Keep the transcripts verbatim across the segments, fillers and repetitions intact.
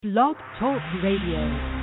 Blog Talk Radio.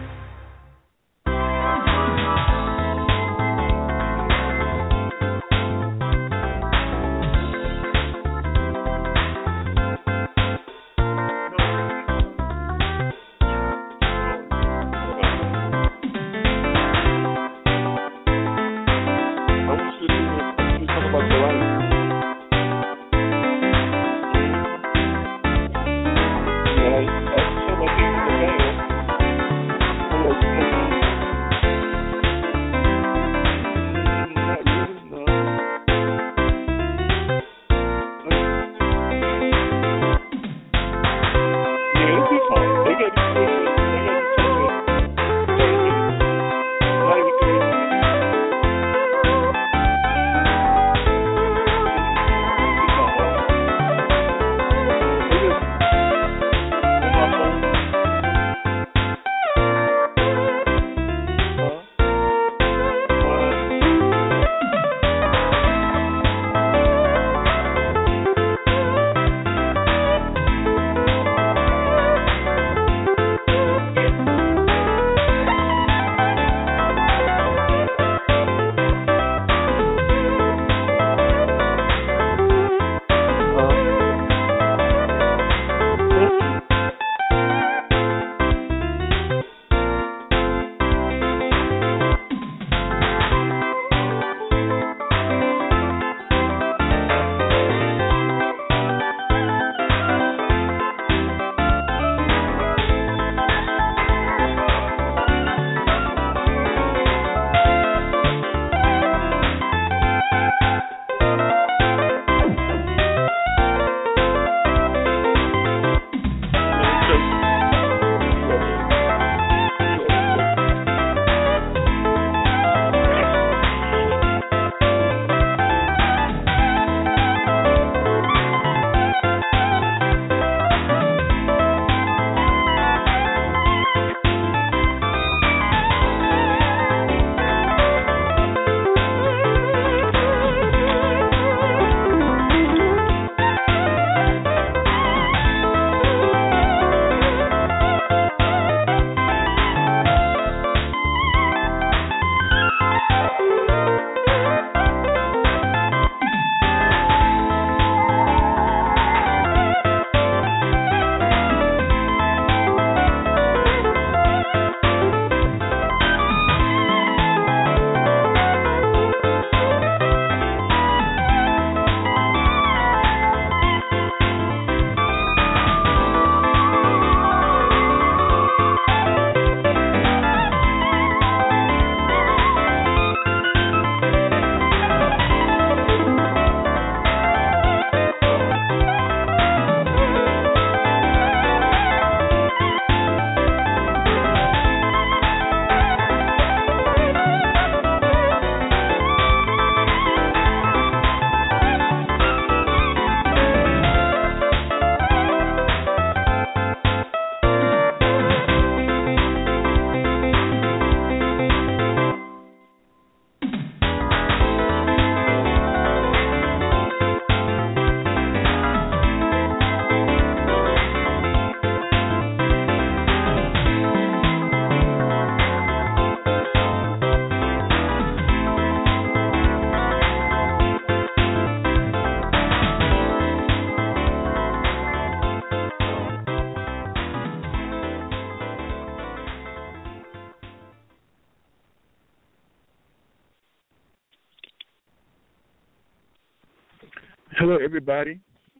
Hello, everybody.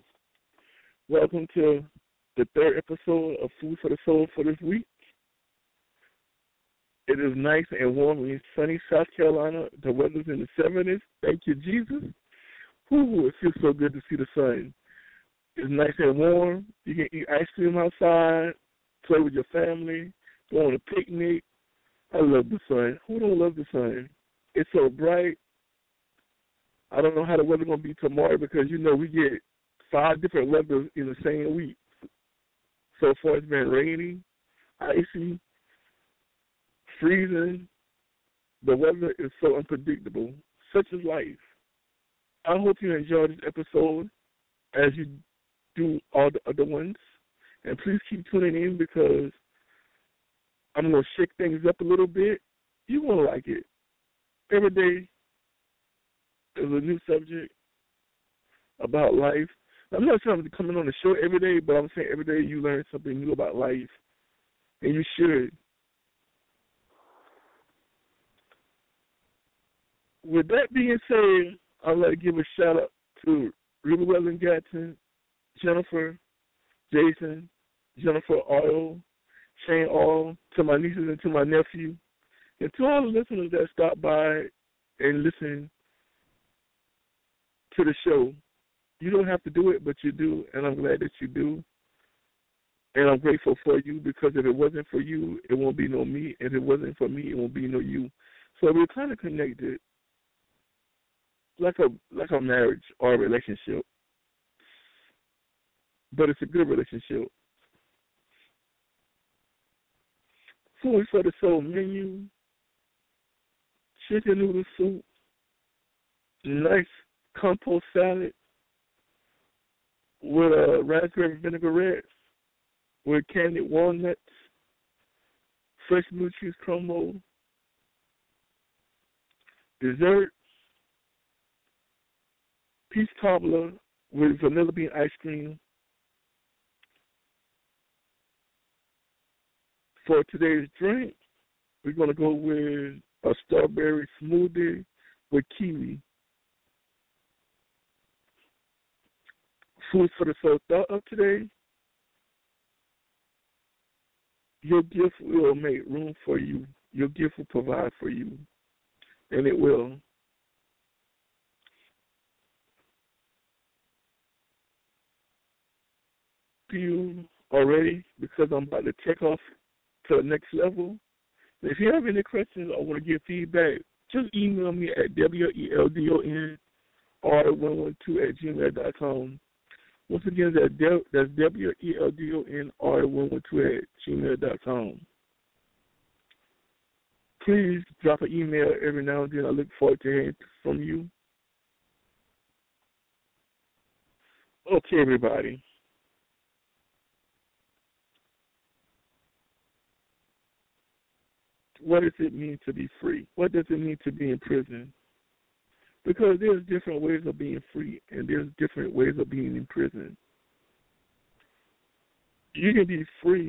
Welcome to the third episode of Food for the Soul for this week. It is nice and warm in sunny South Carolina. The weather's in the seventies. Thank you, Jesus. Ooh, it feels so good to see the sun. It's nice and warm. You can eat ice cream outside, play with your family, go on a picnic. I love the sun. Who don't love the sun? It's so bright. I don't know how the weather's going to be tomorrow because, you know, we get five different weathers in the same week. So far it's been rainy, icy, freezing. The weather is so unpredictable. Such is life. I hope you enjoyed this episode as you do all the other ones. And please keep tuning in because I'm going to shake things up a little bit. You're going to like it. Every day is a new subject about life. I'm not trying to come in on the show every day, but I'm saying every day you learn something new about life, and you should. With that being said, I'd like to give a shout-out to Ruby Weldon Gatson, Jennifer, Jason, Jennifer Oil, Shane All, to my nieces and to my nephew, and to all the listeners that stop by and listen to the show. You don't have to do it, but you do, and I'm glad that you do. And I'm grateful for you because if it wasn't for you, it won't be no me. If it wasn't for me, it won't be no you. So we're kind of connected, like a like a marriage or a relationship. But it's a good relationship. Food for the soul menu, chicken noodle soup, nice compost salad with a raspberry vinaigrette, with candied walnuts, fresh blue cheese crumble, dessert, peach cobbler with vanilla bean ice cream. For today's drink, we're going to go with a strawberry smoothie with kiwi. Food for the soul thought of today. Your gift will make room for you. Your gift will provide for you. And it will. You already, because I'm about to check off to the next level. If you have any questions or want to give feedback, just email me at weldon r one one two at gmail dot com. Once again, that's weldon r one one two at gmail dot com. Please drop an email every now and then. I look forward to hearing from you. Okay, everybody. What does it mean to be free? What does it mean to be in prison? Because there's different ways of being free and there's different ways of being in prison. You can be free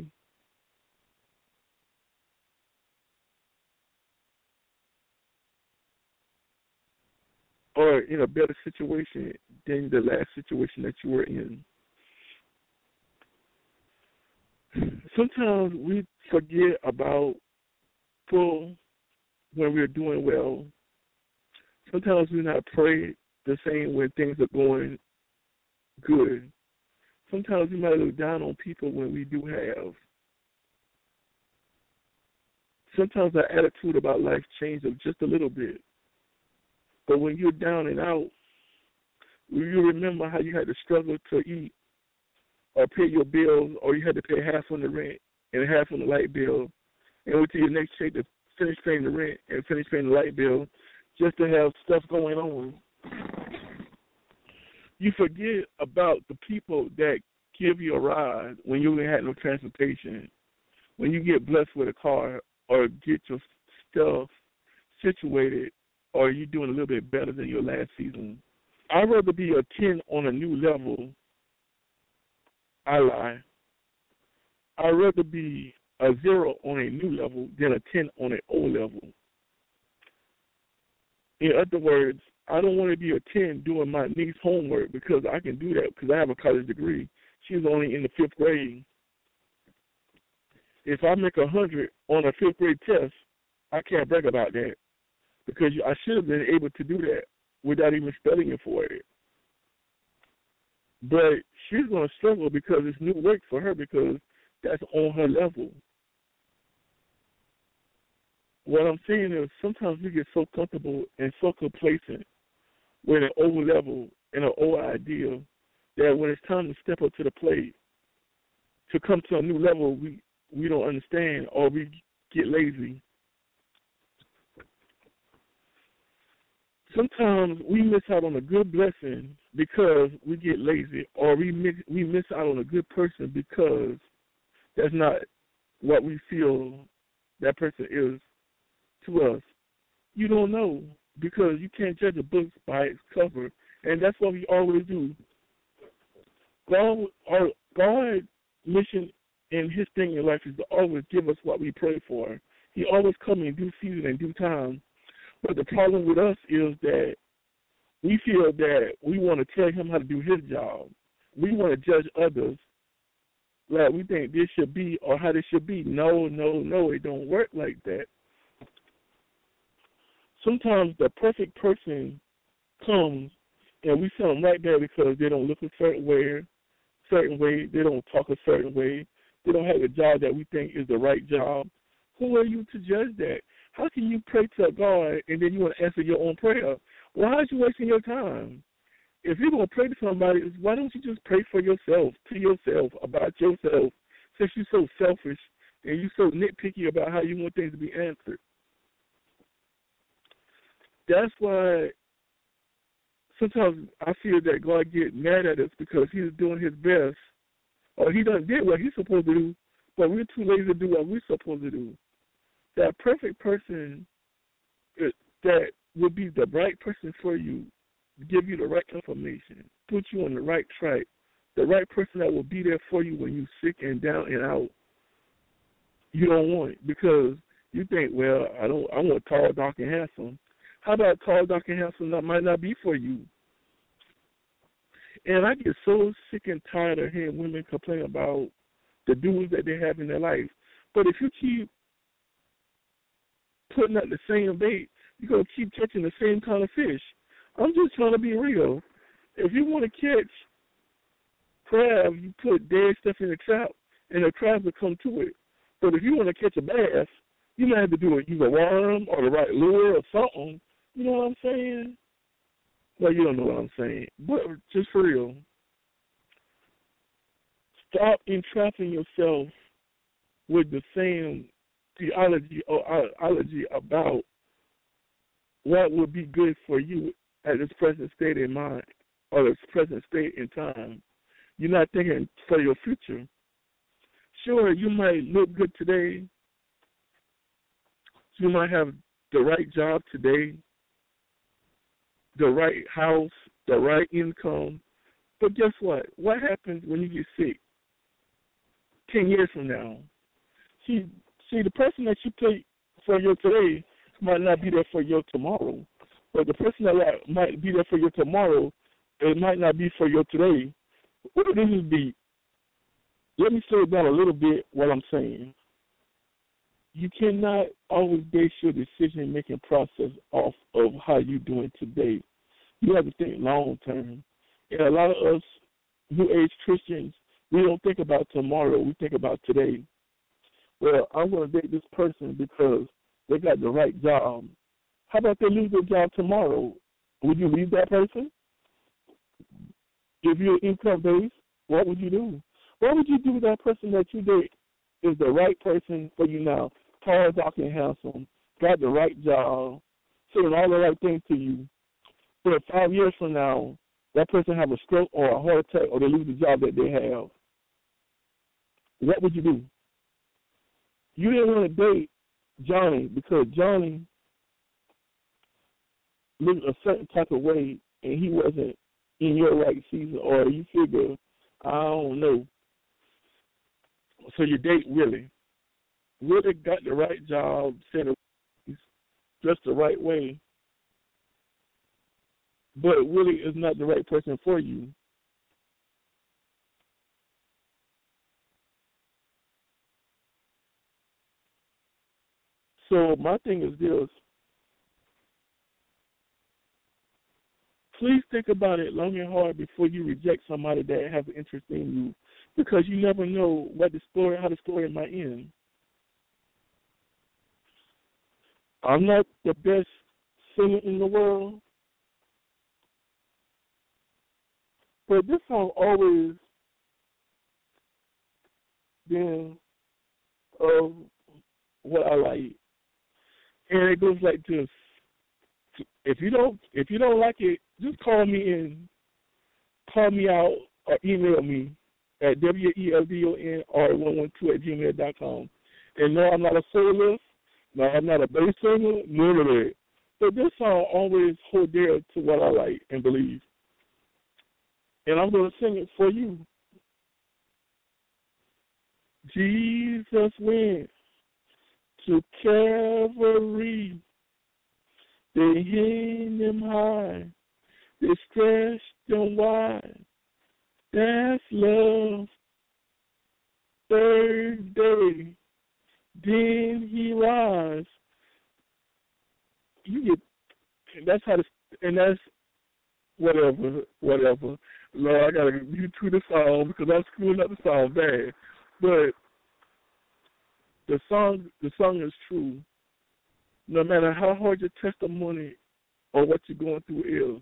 or in a better situation than the last situation that you were in. Sometimes we forget about full when we're doing well. Sometimes we're not prayed the same when things are going good. Sometimes we might look down on people when we do have. Sometimes our attitude about life changes just a little bit. But when you're down and out, you remember how you had to struggle to eat or pay your bills, or you had to pay half on the rent and half on the light bill, and wait till your next check to finish paying the rent and finish paying the light bill just to have stuff going on. You forget about the people that give you a ride when you ain't had no transportation, when you get blessed with a car or get your stuff situated or you're doing a little bit better than your last season. I'd rather be a ten on a new level. I lie. I'd rather be a zero on a new level than a ten on an old level. In other words, I don't want to be a ten doing my niece's homework because I can do that because I have a college degree. She's only in the fifth grade. If I make a hundred on a fifth grade test, I can't brag about that because I should have been able to do that without even studying for it. But she's going to struggle because it's new work for her because that's on her level. What I'm saying is sometimes we get so comfortable and so complacent with an old level and an old idea that when it's time to step up to the plate, to come to a new level, we, we don't understand or we get lazy. Sometimes we miss out on a good blessing because we get lazy, or we miss, we miss out on a good person because that's not what we feel that person is to us. You don't know, because you can't judge a book by its cover, and that's what we always do. God, our God's mission and His thing in life is to always give us what we pray for. He always comes in due season and due time. But the problem with us is that we feel that we want to tell Him how to do His job. We want to judge others like we think this should be or how this should be. No, no, no, it don't work like that. Sometimes the perfect person comes and we feel them right there because they don't look a certain way, certain way, they don't talk a certain way, they don't have a job that we think is the right job. Who are you to judge that? How can you pray to God and then you want to answer your own prayer? Why are you wasting your time? If you're going to pray to somebody, why don't you just pray for yourself, to yourself, about yourself, since you're so selfish and you're so nitpicky about how you want things to be answered? That's why sometimes I feel that God gets mad at us because He's doing His best, or He done did what He's supposed to do, but we're too lazy to do what we're supposed to do. That perfect person that would be the right person for you, give you the right information, put you on the right track, the right person that will be there for you when you're sick and down and out, you don't want it because you think, well, I don't. I want tall, dark, and handsome. How about tall, dark, and handsome that might not be for you? And I get so sick and tired of hearing women complain about the dudes that they have in their life. But if you keep putting out the same bait, you're going to keep catching the same kind of fish. I'm just trying to be real. If you want to catch crab, you put dead stuff in the trap, and the crabs will come to it. But if you want to catch a bass, you might have to do it, use a worm or the right lure or something. You know what I'm saying? Well, you don't know what I'm saying. But just for real, stop entrapping yourself with the same theology or ideology about what would be good for you at this present state in mind or this present state in time. You're not thinking for your future. Sure, you might look good today. You might have the right job today, the right house, the right income. But guess what? What happens when you get sick ten years from now? See, see, the person that you take for your today might not be there for your tomorrow. But the person that might be there for your tomorrow, it might not be for your today. What would this be? Let me slow it down a little bit what I'm saying. You cannot always base your decision-making process off of how you're doing today. You have to think long-term. And a lot of us New Age Christians, we don't think about tomorrow. We think about today. Well, I'm going to date this person because they got the right job. How about they lose their job tomorrow? Would you leave that person? If you're income-based, what would you do? What would you do with that person that you date is the right person for you now? Tall, dark, and handsome, got the right job, saying all the right things to you. But five years from now, that person have a stroke or a heart attack or they lose the job that they have. What would you do? You didn't want to date Johnny because Johnny lived a certain type of way and he wasn't in your right season, or you figure, I don't know. So you date Willie. Willie got the right job, said just the right way, but Willie is not the right person for you. So my thing is this. Please think about it long and hard before you reject somebody that has an interest in you, because you never know what the story, how the story might end. I'm not the best singer in the world, but this song always been of what I like, and it goes like this. If you don't, if you don't like it, just call me and call me out or email me at W E L D O N R one one two at gmail dot com. And no, I'm not a soloist. No, I'm not a bass singer. None of that. But this song always hold dear to what I like and believe. And I'm going to sing it for you. Jesus went to Calvary. They hanged him high. They stretched him wide. That's love. Third day, then he rise. You get, that's how, to, and that's whatever, whatever. Lord, I gotta get you to the song because I'm screwing up the song bad. But the song, the song is true. No matter how hard your testimony or what you're going through is,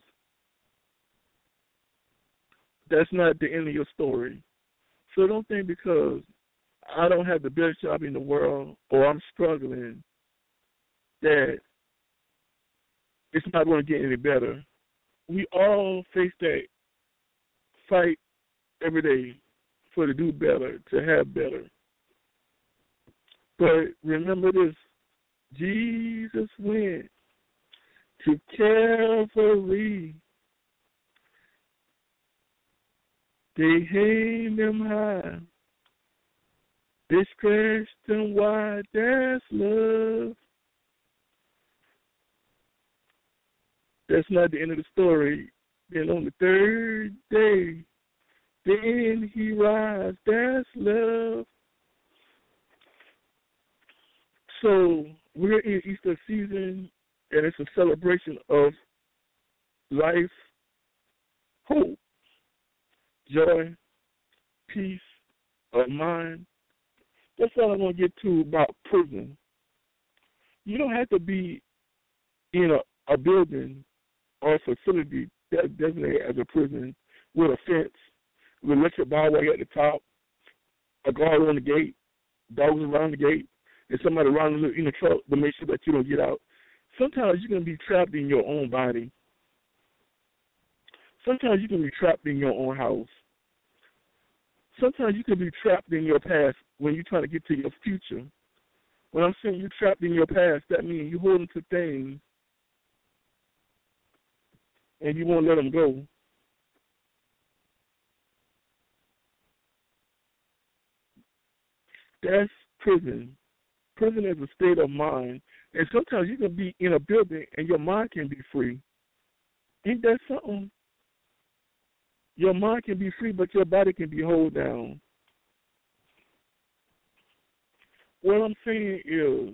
that's not the end of your story. So don't think because I don't have the best job in the world or I'm struggling that it's not going to get any better. We all face that fight every day for to do better, to have better. But remember this, Jesus went to Calvary. They hanged him high. They stretched him wide. That's love. That's not the end of the story. Then on the third day, then he rise. That's love. So we're in Easter season, and it's a celebration of life, hope, joy, peace of mind. That's all I want to get to about prison. You don't have to be in a, a building or a facility that's designated as a prison with a fence, with electric barbwire at the top, a guard on the gate, dogs around the gate, and somebody around in the truck to make sure that you don't get out. Sometimes you're going to be trapped in your own body. Sometimes you can be trapped in your own house. Sometimes you can be trapped in your past when you're trying to get to your future. When I'm saying you're trapped in your past, that means you're holding to things and you won't let them go. That's prison. Prison is a state of mind. And sometimes you can be in a building and your mind can be free. Ain't that something? Your mind can be free, but your body can be held down. What I'm saying is,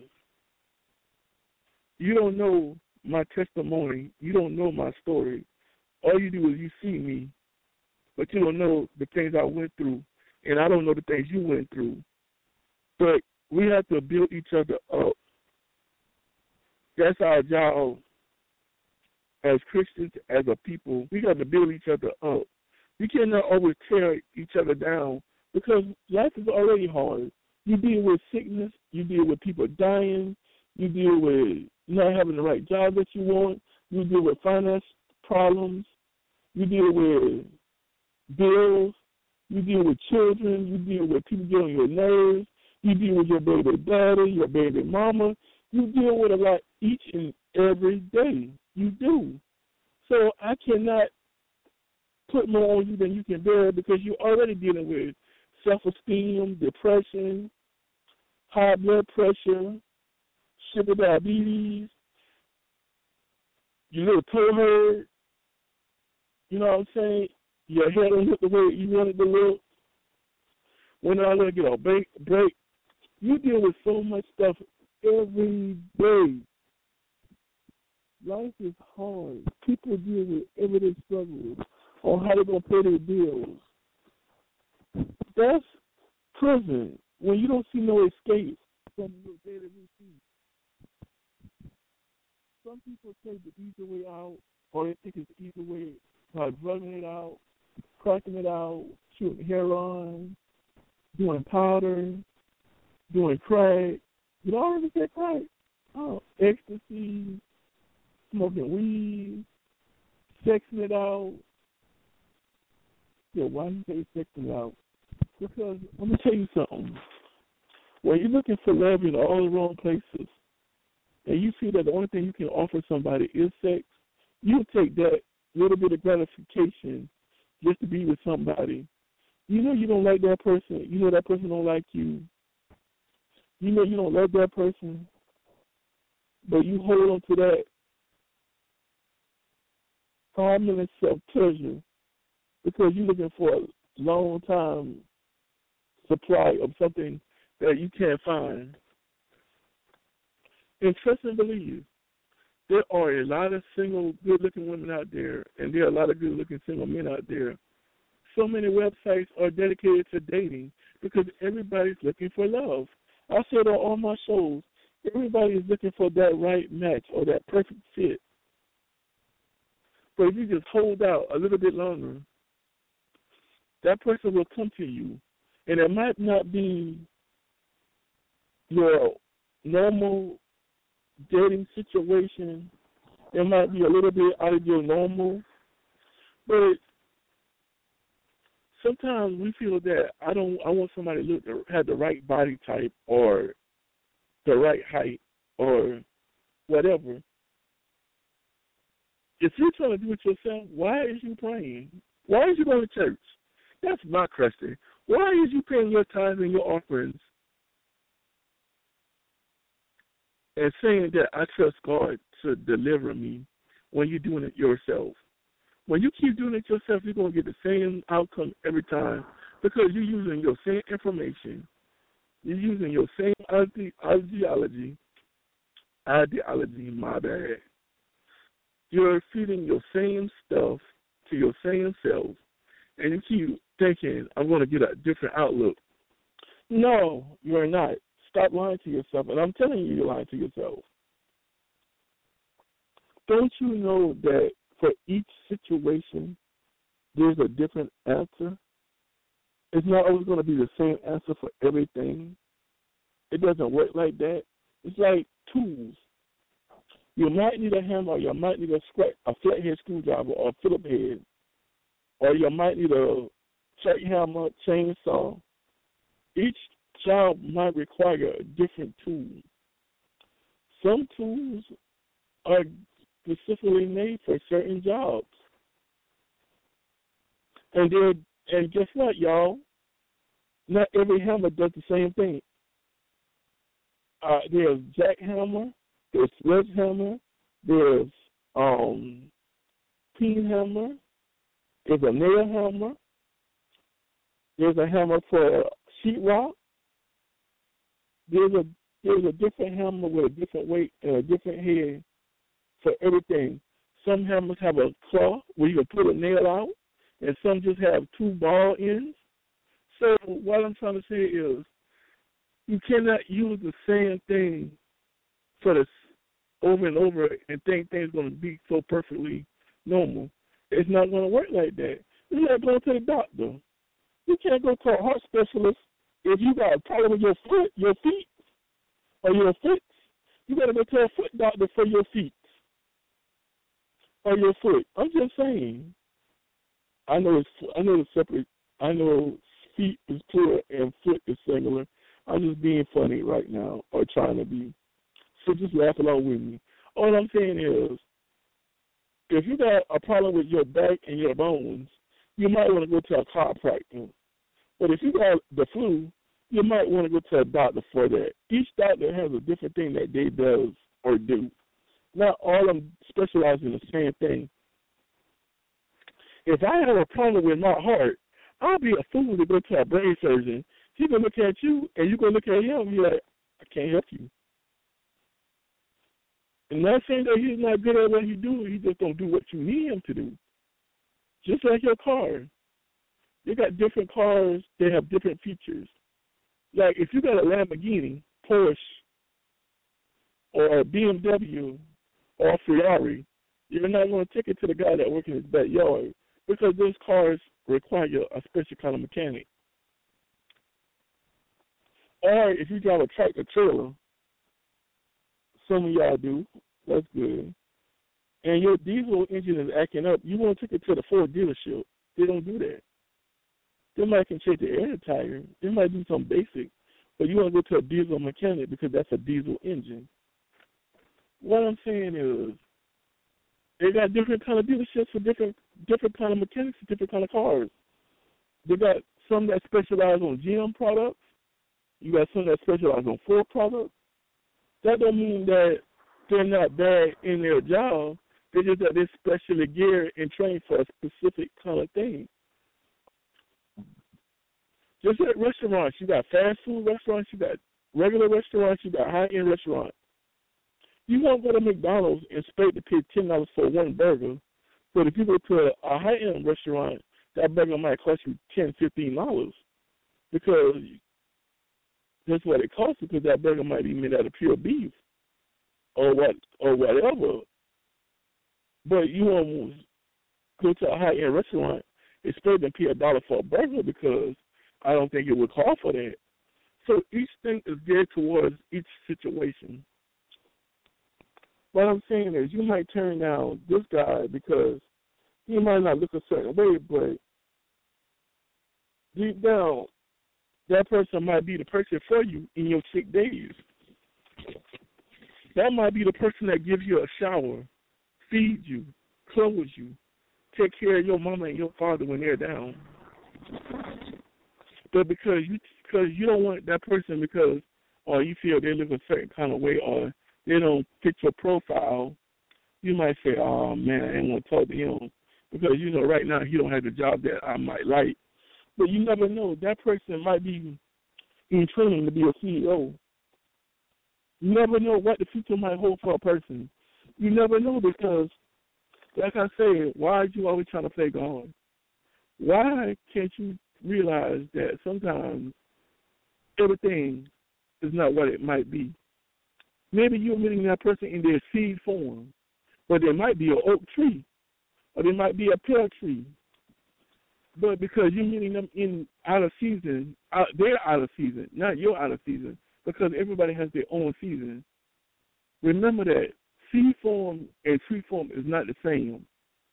you don't know my testimony. You don't know my story. All you do is you see me, but you don't know the things I went through, and I don't know the things you went through. But we have to build each other up. That's our job as Christians, as a people. We got to build each other up. We cannot always tear each other down because life is already hard. You deal with sickness. You deal with people dying. You deal with not having the right job that you want. You deal with finance problems. You deal with bills. You deal with children. You deal with people getting on your nerves. You deal with your baby daddy, your baby mama. You deal with a lot each and every day. You do. So I cannot put more on you than you can bear because you're already dealing with self-esteem, depression, high blood pressure, sugar diabetes, your little toe hurt, you know what I'm saying? Your hair don't look the way you want it to look. When I'm going to get a break, break, you deal with so much stuff every day. Life is hard. People deal with everyday struggles on how they're going to pay their bills. That's prison, when you don't see no escape from your daily routine. Some people take the easy way out, or they think it's the easy way by drugging it out, cracking it out, shooting heroin, doing powder, doing crack. You know, I already said crack. Oh, ecstasy, smoking weed, sexing it out. Yeah, why do you say sexing it out? Because let me tell you something. When you're looking for love in all the wrong places, and you see that the only thing you can offer somebody is sex, you take that little bit of gratification just to be with somebody. You know you don't like that person. You know that person don't like you. You know you don't love that person, but you hold on to that five minutes of pleasure because you're looking for a long time supply of something that you can't find. And trust and believe, there are a lot of single, good-looking women out there, and there are a lot of good-looking single men out there. So many websites are dedicated to dating because everybody's looking for love. I said on all my shows, everybody is looking for that right match or that perfect fit. But if you just hold out a little bit longer, that person will come to you. And it might not be your normal dating situation. It might be a little bit out of your normal. But sometimes we feel that I don't. I want somebody to look to have the right body type or the right height or whatever. If you're trying to do it yourself, why is you praying? Why is you going to church? That's my question. Why is you paying your tithes and your offerings and saying that I trust God to deliver me when you're doing it yourself? When you keep doing it yourself, you're going to get the same outcome every time because you're using your same information. You're using your same ideology, ideology, my bad. You're feeding your same stuff to your same self, and you keep thinking, I'm going to get a different outlook. No, you're not. Stop lying to yourself, and I'm telling you you're lying to yourself. Don't you know that for each situation, there's a different answer? It's not always going to be the same answer for everything. It doesn't work like that. It's like tools. You might need a hammer, or you might need a, scratch, a flathead screwdriver or a Phillips head, or you might need a jackhammer, chainsaw. Each job might require a different tool. Some tools are specifically made for certain jobs. And they're, and guess what, y'all? Not every hammer does the same thing. Uh, there's jackhammer, there's sledgehammer, there's um, peen hammer, there's a nail hammer, there's a hammer for sheetrock. There's a there's a different hammer with a different weight and a different head for everything. Some hammers have a claw where you can pull a nail out, and some just have two ball ends. So what I'm trying to say is, you cannot use the same thing for the over and over and think things are going to be so perfectly normal. It's not going to work like that. It's like going to the doctor. You can't go to a heart specialist if you got a problem with your foot, your feet, or your foot. You got to go to a foot doctor for your feet or your foot. I'm just saying. I know it's I know it's separate. I know feet is plural and foot is singular. I'm just being funny right now or trying to be. So just laugh along with me. All I'm saying is, if you got a problem with your back and your bones, you might want to go to a chiropractor. But if you got the flu, you might want to go to a doctor for that. Each doctor has a different thing that they does or do. Not all of them specialize in the same thing. If I have a problem with my heart, I'll be a fool to go to a brain surgeon. He's going to look at you, and you're going to look at him and be like, I can't help you. And not saying that he's not good at what he do, he just don't do what you need him to do. Just like your car. You got different cars, they have different features. Like if you got a Lamborghini, Porsche, or a B M W, or a Ferrari, you're not going to take it to the guy that works in his backyard because those cars require a special kind of mechanic. Or if you drive a tractor trailer, some of y'all do, that's good, and your diesel engine is acting up, you want to take it to the Ford dealership. They don't do that. They might can check the air tire. They might do something basic, but you want to go to a diesel mechanic because that's a diesel engine. What I'm saying is, they got different kind of dealerships for different different kind of mechanics, different kind of cars. They got some that specialize on G M products. You got some that specialize on Ford products. That don't mean that they're not bad in their job. They just that they're specially geared and trained for a specific kind of thing. Just like restaurants, you got fast food restaurants, you got regular restaurants, you got high-end restaurants. You won't go to McDonald's and expect to pay ten dollars for one burger, but if you go to a high-end restaurant, that burger might cost you ten dollars, fifteen dollars because that's what it costs, because that burger might be made out of pure beef or what or whatever. But you won't go to a high-end restaurant expect to pay a dollar for a burger because I don't think it would call for that. So each thing is geared towards each situation. What I'm saying is you might turn down this guy because he might not look a certain way, but deep down, that person might be the person for you in your sick days. That might be the person that gives you a shower, feeds you, clothes you, take care of your mama and your father when they're down. But because you because you don't want that person because or you feel they live a certain kind of way or they don't fit your profile, you might say, oh, man, I ain't want to talk to him because, you know, right now he don't have the job that I might like. But you never know. That person might be in training to be a C E O. You never know what the future might hold for a person. You never know because, like I said, why are you always trying to play God? Why can't you realize that sometimes everything is not what it might be? Maybe you're meeting that person in their seed form, but there might be an oak tree, or there might be a pear tree. But because you're meeting them in out of season, out, they're out of season, not you're out of season, because everybody has their own season. Remember that seed form and tree form is not the same.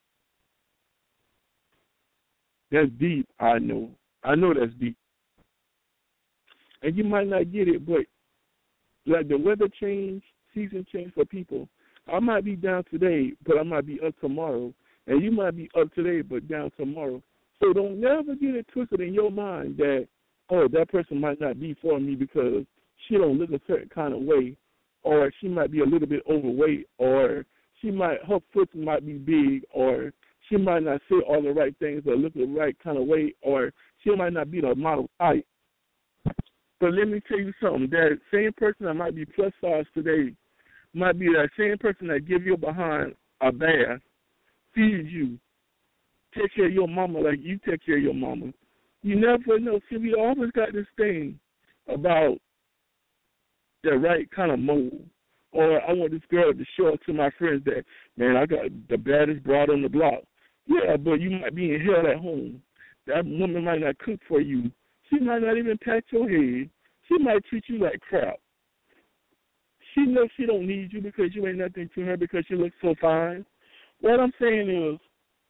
That's deep, I know. I know that's deep. And you might not get it, but like the weather change, season change for people. I might be down today, but I might be up tomorrow. And you might be up today, but down tomorrow. So don't never get it twisted in your mind that, oh, that person might not be for me because she don't look a certain kind of way, or she might be a little bit overweight, or she might, her foot might be big, or she might not say all the right things or look the right kind of way, or she might not be the model type. But let me tell you something. That same person that might be plus size today might be that same person that give you behind a bath, feed you, take care of your mama like you take care of your mama. You never know. See, we always got this thing about the right kind of mold. Or I want this girl to show up to my friends that, man, I got the baddest broad on the block. Yeah, but you might be in hell at home. That woman might not cook for you. She might not even pat your head. She might treat you like crap. She knows she don't need you because you ain't nothing to her because you look so fine. What I'm saying is,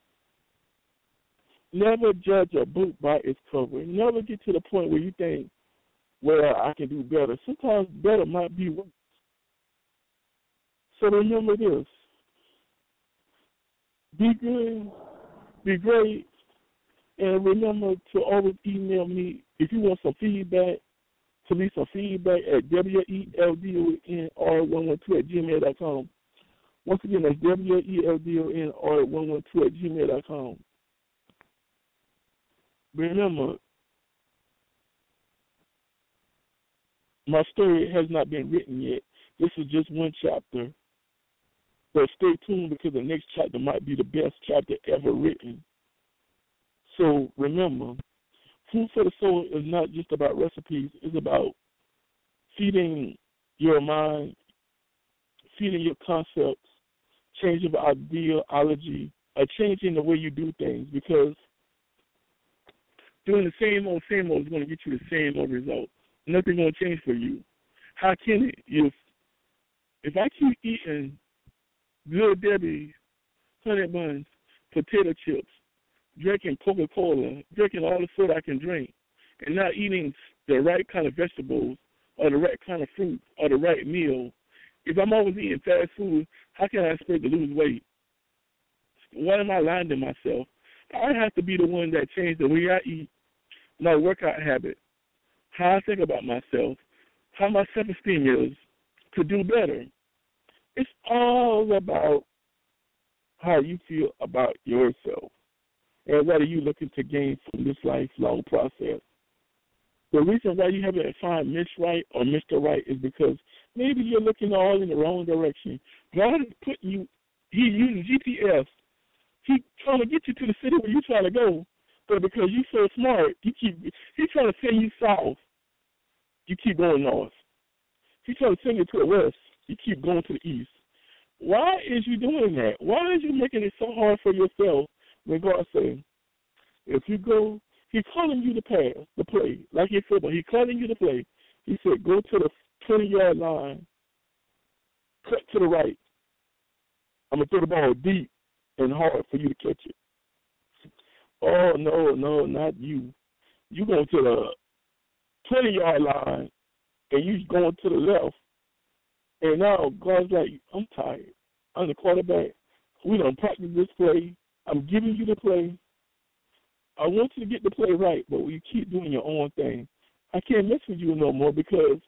never judge a book by its cover. Never get to the point where you think, well, I can do better. Sometimes better might be worse. So remember this. Be good, be great, and remember to always email me if you want some feedback, to leave some feedback at W E L D O N R one one two at gmail dot com. Once again, that's W E L D O N R one one two at gmail dot com. Remember, my story has not been written yet. This is just one chapter. But stay tuned because the next chapter might be the best chapter ever written. So remember, Food for the Soul is not just about recipes. It's about feeding your mind, feeding your concepts, changing the ideology, or changing the way you do things, because doing the same old, same old is going to get you the same old results. Nothing's going to change for you. How can it? If, if I keep eating Good Debbie, honey buns, potato chips, drinking Coca-Cola, drinking all the soda I can drink, and not eating the right kind of vegetables or the right kind of fruit or the right meal, if I'm always eating fast food, how can I expect to lose weight? Why am I lying to myself? I have to be the one that changed the way I eat, my workout habit, how I think about myself, how my self-esteem is, to do better. It's all about how you feel about yourself and what are you looking to gain from this lifelong process. The reason why you haven't found Miss Right or Mister Right is because maybe you're looking all in the wrong direction. God is putting you, He's using G P S. He's trying to get you to the city where you're trying to go, but because you're so smart, you keep, He's trying to send you south. You keep going north. He's trying to send you to the west. You keep going to the east. Why is you doing that? Why is you making it so hard for yourself when God says, if you go, He's calling you to pass, to play, like in football. He's calling you to play. He said, go to the twenty-yard line, cut to the right. I'm going to throw the ball deep and hard for you to catch it. Oh, no, no, not you. You going to the twenty-yard line, and you going to the left. And now God's like, I'm tired. I'm the quarterback. We done practice this play. I'm giving you the play. I want you to get the play right, but you keep doing your own thing. I can't mess with you no more because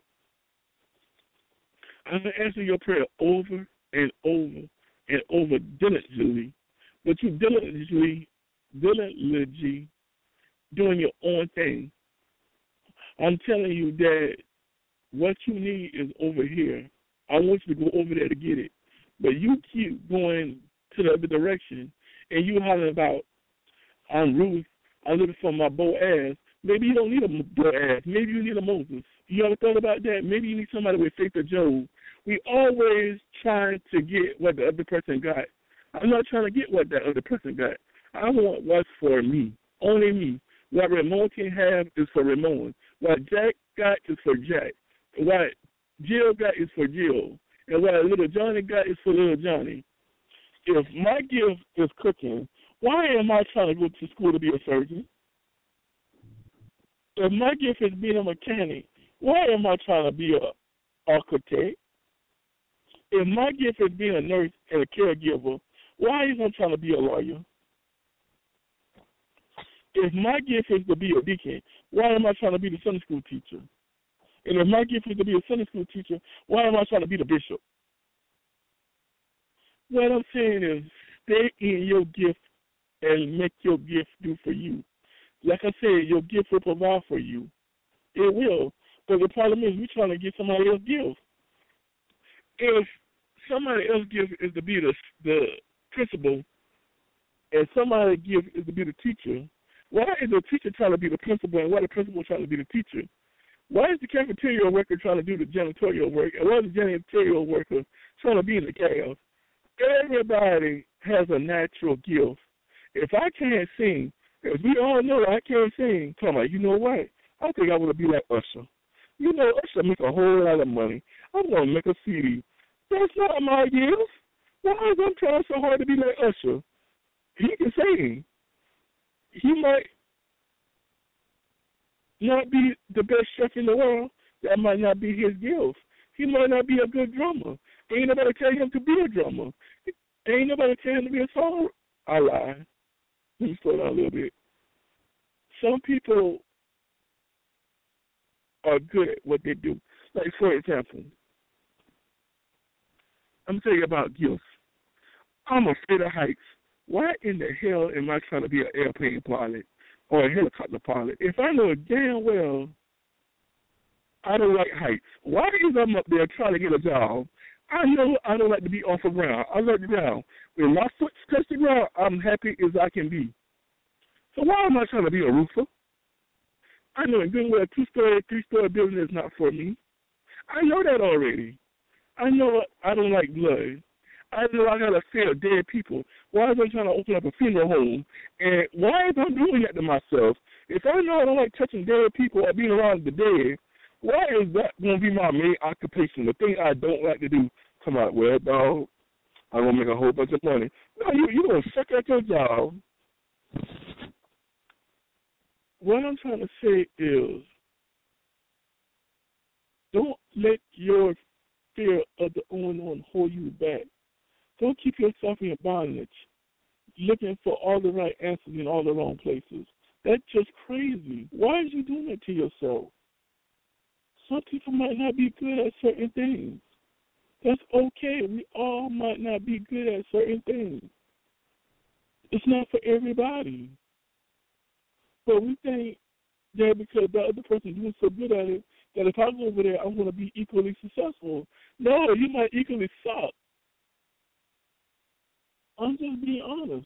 I'm going to answer your prayer over and over and over diligently, but you diligently, diligently doing your own thing. I'm telling you that what you need is over here. I want you to go over there to get it. But you keep going to the other direction, and you hollering about, I'm Ruth, I'm looking for my Boaz. Maybe you don't need a Boaz. Maybe you need a Moses. You ever thought about that? Maybe you need somebody with faith of Job. We always trying to get what the other person got. I'm not trying to get what that other person got. I want what's for me, only me. What Ramon can have is for Ramon. What Jack got is for Jack. What Jill got is for Jill. And what little Johnny got is for little Johnny. If my gift is cooking, why am I trying to go to school to be a surgeon? If my gift is being a mechanic, why am I trying to be an architect? If my gift is being a nurse and a caregiver, why am I trying to be a lawyer? If my gift is to be a deacon, why am I trying to be the Sunday school teacher? And if my gift is to be a Sunday school teacher, why am I trying to be the bishop? What I'm saying is stay in your gift and make your gift do for you. Like I said, your gift will provide for you. It will. But the problem is we're trying to get somebody else's gift. If somebody else's gift is to be the, the principal and somebody's gift is to be the teacher, why is the teacher trying to be the principal and why the principal trying to be the teacher? Why is the cafeteria worker trying to do the janitorial work and why is the janitorial worker trying to be in the chaos? Everybody has a natural gift. If I can't sing, as we all know I can't sing, come on, you know what? I think I want to be like Usher. You know, Usher make a whole lot of money. I'm going to make a C D. That's not my gift. Why is I trying so hard to be like Usher? He can sing. He might not be the best chef in the world. That might not be his gift. He might not be a good drummer. Ain't nobody tell him to be a drummer. Ain't nobody tell him to be a song. I lie. Let me slow down a little bit. Some people are good at what they do. Like, for example, I'm going to tell you about gifts. I'm afraid of heights. Why in the hell am I trying to be an airplane pilot or a helicopter pilot? If I know damn well I don't like heights, why is I'm up there trying to get a job? I know I don't like to be off the ground. I like the ground. When my foot touch the ground, I'm happy as I can be. So why am I trying to be a roofer? I know in good well a two-story, three-story building is not for me. I know that already. I know I don't like blood. I know I got to fear dead people. Why am I trying to open up a funeral home? And why am I doing that to myself? If I know I don't like touching dead people or being around the dead, why is that going to be my main occupation, the thing I don't like to do? Come on, well, dog, I'm going to make a whole bunch of money. No, you, you're going to suck at your job. what I'm trying to say is, don't let your fear of the unknown hold you back. Don't keep yourself in bondage, looking for all the right answers in all the wrong places. That's just crazy. Why are you doing that to yourself? Some people might not be good at certain things. That's okay. We all might not be good at certain things. It's not for everybody. But we think that because the other person is doing so good at it, that if I go over there, I'm going to be equally successful. No, you might equally suck. I'm just being honest.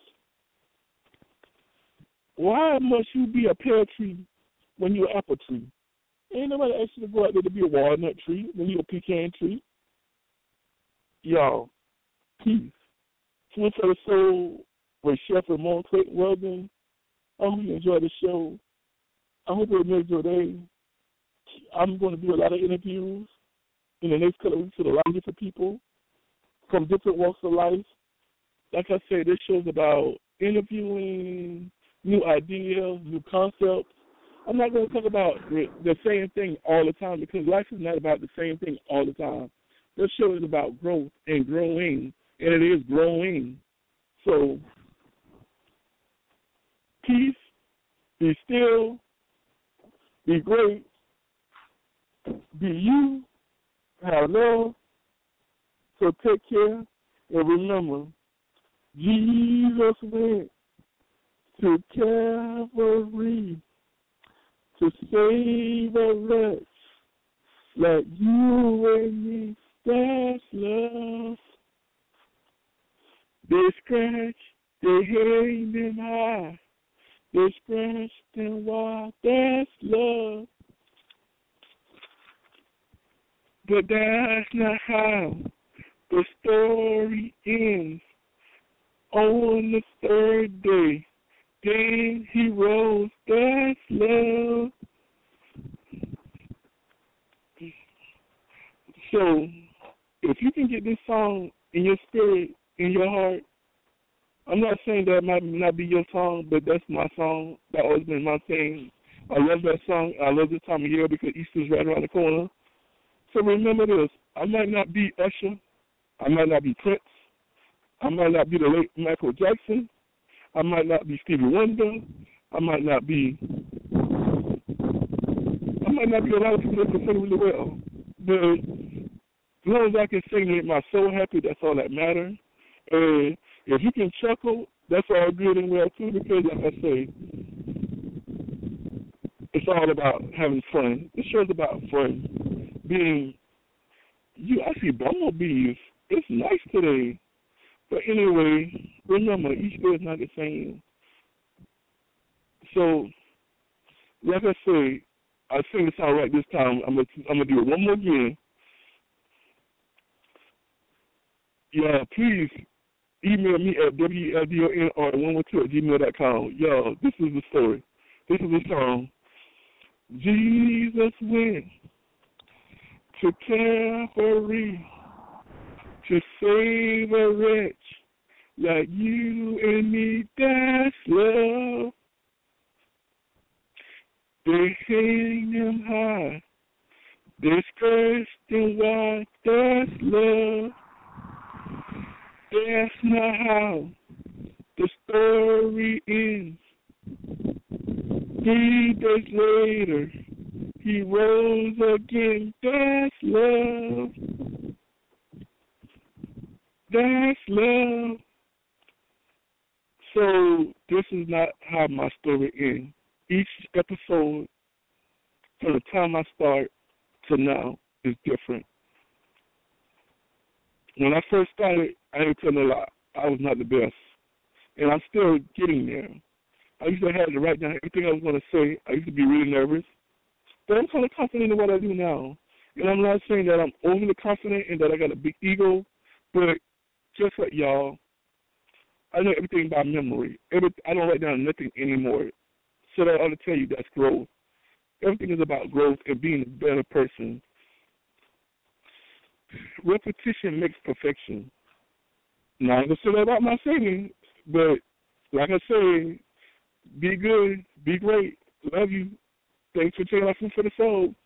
Why must you be a pear tree when you're an apple tree? Ain't nobody asked you to go out there to be a walnut tree when you're a pecan tree. Y'all, peace. Food for the Soul with Chef Ramon Clayton Weldon. I hope you enjoy the show. I hope it makes your day. I'm going to do a lot of interviews in the next couple of weeks with a lot of different people from different walks of life. Like I said, this show's about interviewing, new ideas, new concepts. I'm not going to talk about the same thing all the time because life is not about the same thing all the time. This show is about growth and growing, and it is growing. So, peace, be still, be great, be you, have love, so take care, and remember, Jesus went to Calvary to save a wretch like you and me. That's love. They scratch, they hang them high. They scratch them wide. That's love. But that's not how the story ends. On the third day, then he rose. That's love. So, if you can get this song in your spirit, in your heart, I'm not saying that might not be your song, but that's my song. That always been my thing. I love that song. I love this time of year because Easter's right around the corner. So remember this. I might not be Usher. I might not be Prince. I might not be the late Michael Jackson. I might not be Stevie Wonder. I might not be I might not be a lot of people that can sing really well. But as long as I can sing and make my soul happy, that's all that matters. And if you can chuckle, that's all good and well too, because like I say, it's all about having fun. This show's about fun. Being you I see bumblebees. It's nice today. But anyway, remember, each day is not the same. So, like I say, I sing the song right this time. I'm gonna I'm gonna do it one more again. Yeah, please email me at w l d o n r one one two at gmail dot com. Yo, this is the story. This is the song. Jesus went to Calvary to save a wretch like you and me. That's love. They hang them high. They scourge them wide. That's love. That's not how the story ends. Three days later, he rose again. That's love. That's love. So this is not how my story ends. Each episode, from the time I start to now, is different. When I first started, I didn't tell a lot. I was not the best. And I'm still getting there. I used to have to write down everything I was going to say. I used to be really nervous. But I'm kind of confident in what I do now. And I'm not saying that I'm overly confident and that I got a big ego, but just like y'all, I know everything by memory. Every, I don't write down nothing anymore. So that ought to tell you that's growth. Everything is about growth and being a better person. Repetition makes perfection. Now, I'm going to say that about my singing, but like I say, be good, be great, Love you. Thanks for checking out Food for the Soul.